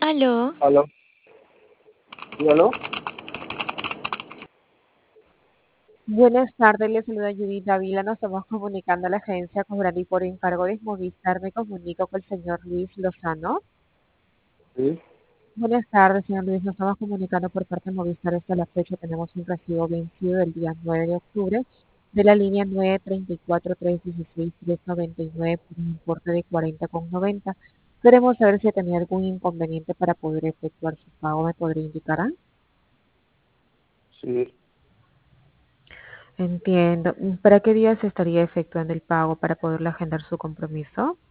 Aló, Aló, sí, aló. Buenas tardes, le saluda Judith Davila. Nos estamos comunicando a la agencia Cobrani por encargo de Movistar. Me comunico con el señor Luis Lozano. Sí, Buenas tardes, señor Luis. Nos estamos comunicando por parte de Movistar. Hasta la fecha tenemos un recibo vencido del día 9 de octubre de la línea 934-316-399 por un importe de 40,90. Queremos saber si tenía algún inconveniente para poder efectuar su pago. ¿Me podría indicar? sí. Entiendo. ¿Para qué día se estaría efectuando el pago para poderle agendar su compromiso?